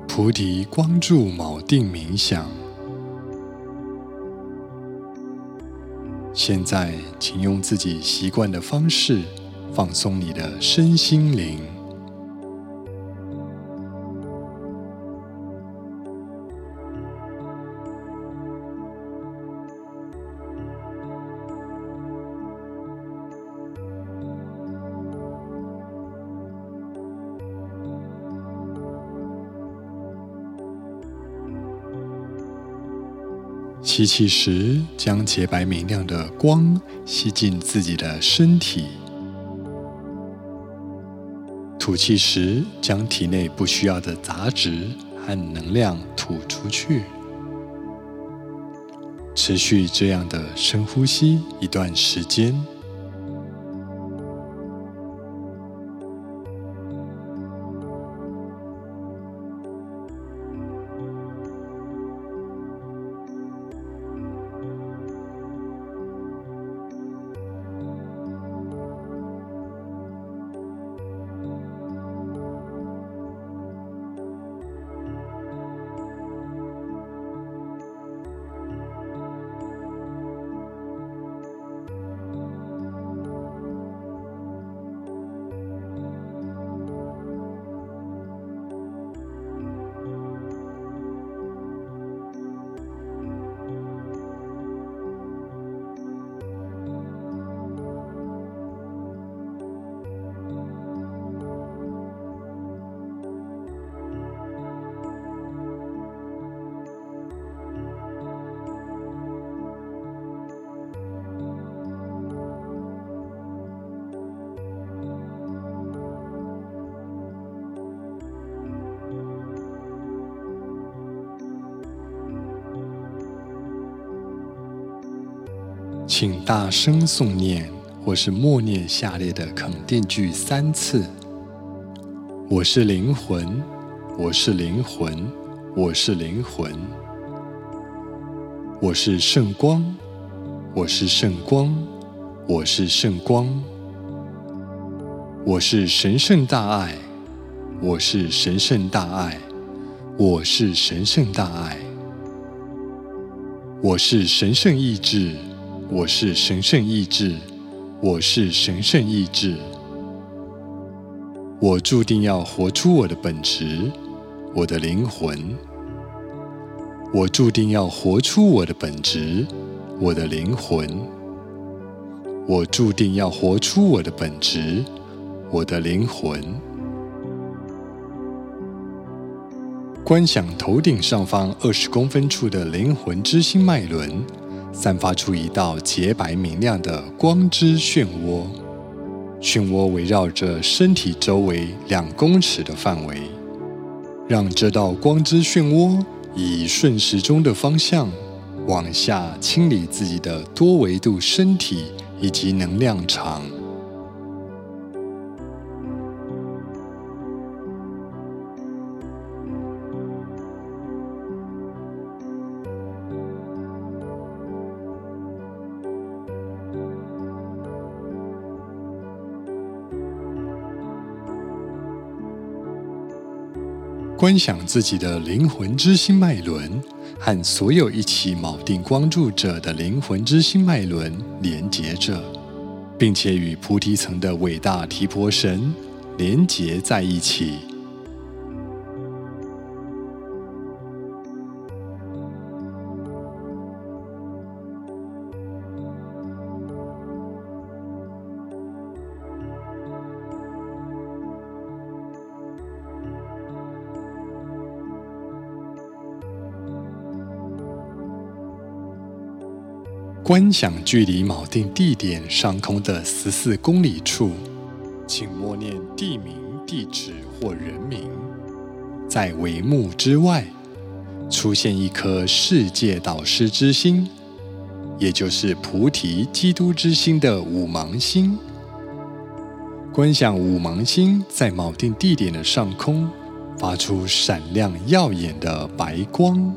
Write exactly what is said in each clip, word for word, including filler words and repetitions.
菩提光柱锚定冥想。现在，请用自己习惯的方式放松你的身心灵。吸气时，将洁白明亮的光吸进自己的身体；吐气时，将体内不需要的杂质和能量吐出去。持续这样的深呼吸一段时间。请大声诵念或是默念下列的肯定句三次：我是灵魂，我是灵魂，我是灵魂。我是圣光，我是圣光，我是圣光。我是神圣大爱，我是神圣大爱，我是神圣大爱。我是神圣意志，我是神圣意志，我是神圣意志。我注定要活出我的本质，我的灵魂。我注定要活出我的本质，我的灵魂。我注定要活出我的本质，我的灵魂。观想头顶上方二十公分处的灵魂之心脉轮，散发出一道洁白明亮的光之漩涡，漩涡围绕着身体周围两公尺的范围，让这道光之漩涡以顺时钟的方向往下清理自己的多维度身体以及能量场。观想自己的灵魂之心脉轮和所有一起锚定光柱者的灵魂之心脉轮连结着，并且与菩提层的伟大提婆神连结在一起。观想距离锚定地点上空的十四公里处，请默念地名、地址或人名。在帷幕之外，出现一颗世界导师之心，也就是菩提基督之心的五芒星。观想五芒星在锚定地点的上空，发出闪亮耀眼的白光。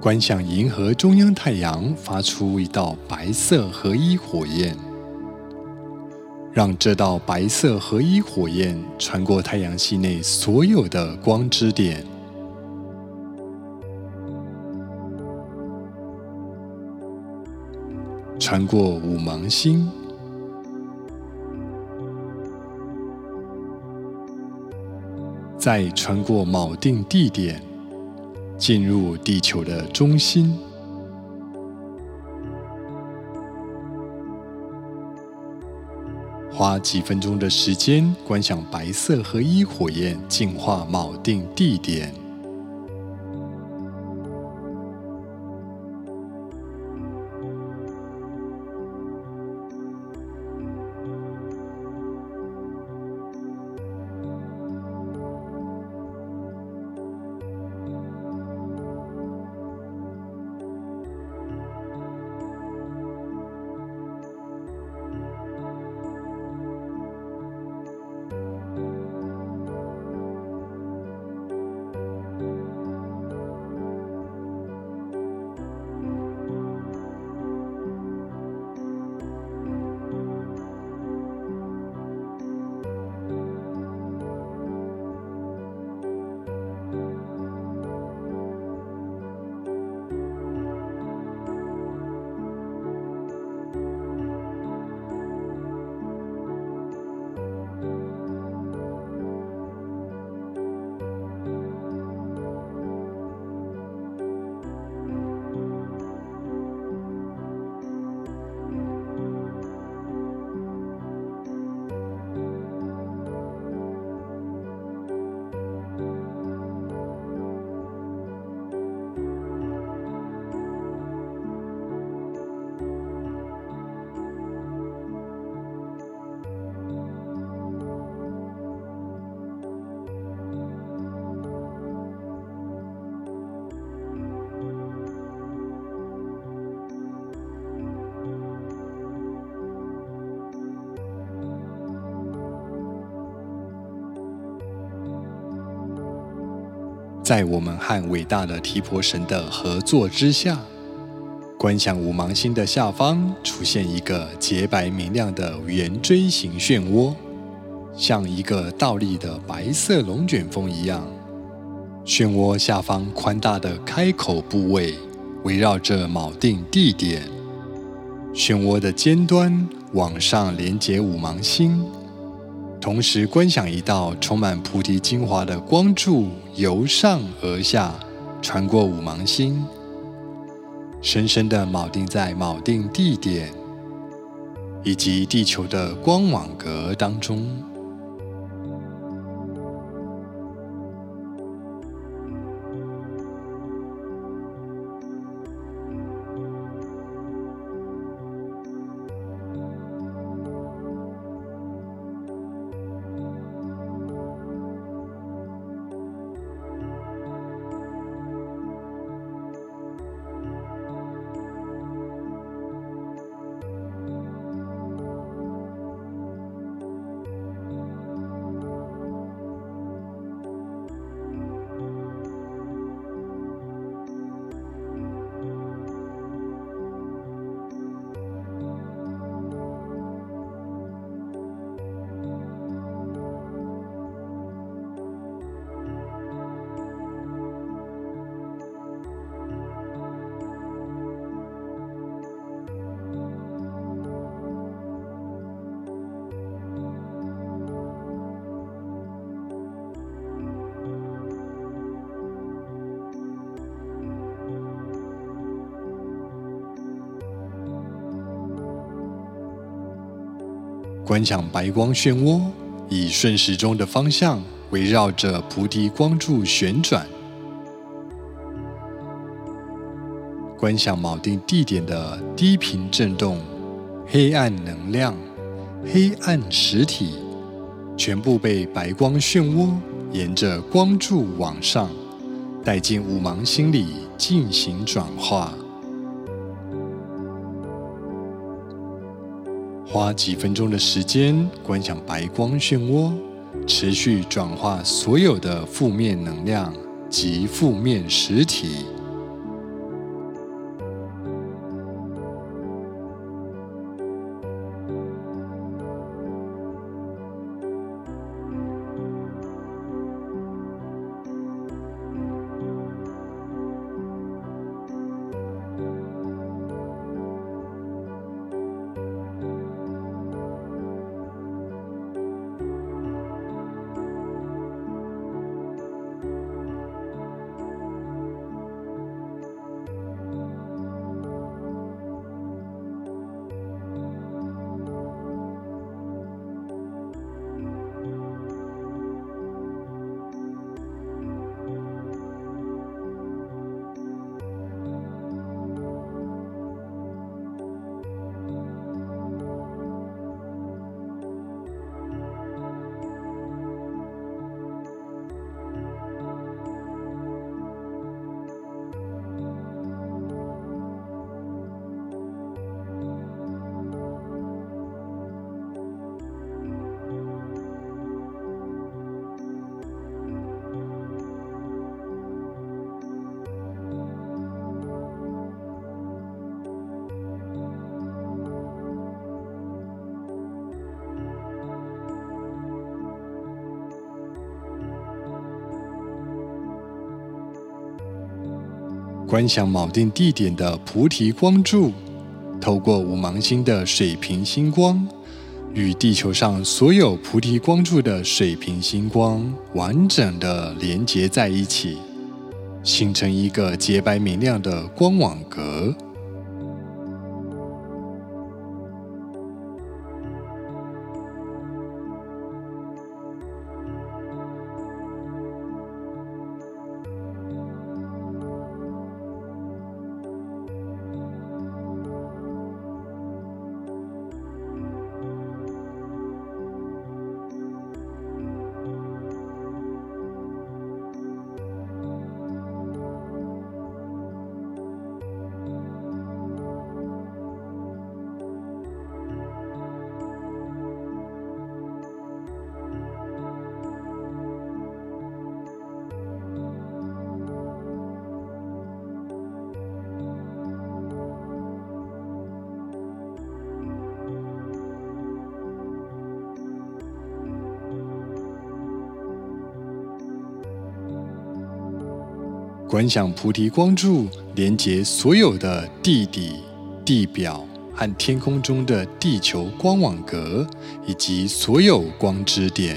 观想银河中央太阳发出一道白色合一火焰，让这道白色合一火焰穿过太阳系内所有的光支点，穿过五芒星，再穿过锚定地点，进入地球的中心。花几分钟的时间观想白色合一火焰净化锚定地点。在我们和伟大的提婆神的合作之下，观想五芒星的下方出现一个洁白明亮的圆锥形漩涡，像一个倒立的白色龙卷风一样。漩涡下方宽大的开口部位围绕着锚定地点，漩涡的尖端往上连接五芒星，同时观想一道充满菩提精华的光柱由上而下穿过五芒星，深深地锚定在锚定地点以及地球的光网格当中。观想白光漩涡以顺时钟的方向围绕着菩提光柱旋转，观想锚定地点的低频振动，黑暗能量、黑暗实体全部被白光漩涡沿着光柱往上带进五芒星里进行转化。花几分钟的时间观想白光漩涡持续转化所有的负面能量及负面实体， 观想锚定地点的菩提光柱，透过五芒星的水平星光，与地球上所有菩提光柱的水平星光完整的连结在一起，形成一个洁白明亮的光网格。观想菩提光柱连接所有的地底、地表和天空中的地球光网格，以及所有光支点。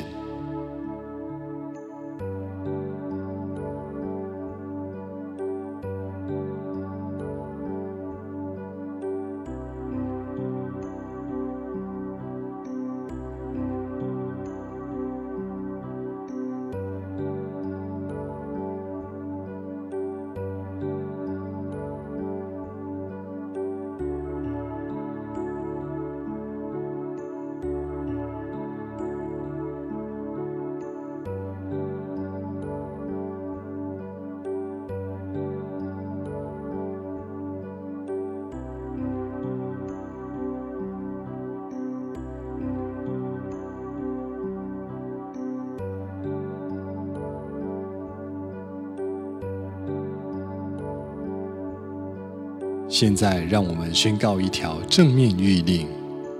现在让我们宣告一条正面谕令：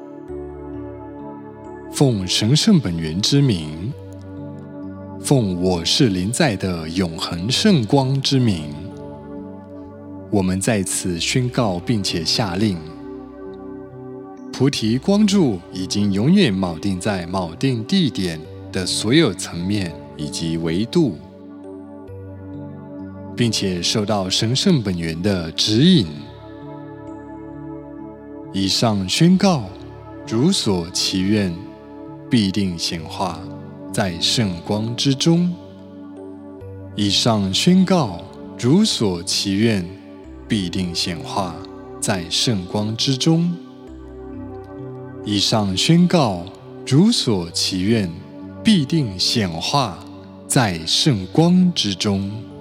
奉神圣本源之名，奉我是临在的永恒圣光之名，我们在此宣告并且下令，菩提光柱已经永远锚定在锚定地点的所有层面以及维度，并且受到神圣本源的指引。以上宣告如所祈愿，必定显化在圣光之中。以上宣告如所祈愿，必定显化在圣光之中。以上宣告如所祈愿，必定显化在圣光之中。